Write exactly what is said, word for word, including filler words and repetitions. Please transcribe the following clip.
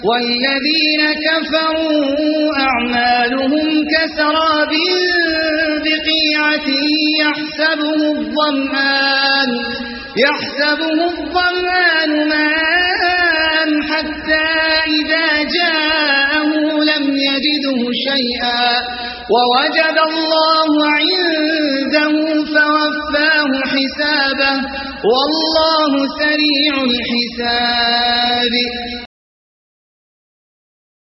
والذين كفروا أعمالهم كسراب بقيعة يحسبه الظمآن يحسبه الظمآن ماء حتى إذا جاءه لم يجده شيئا ووجد الله عنده فوفاه حسابه والله سريع الحساب.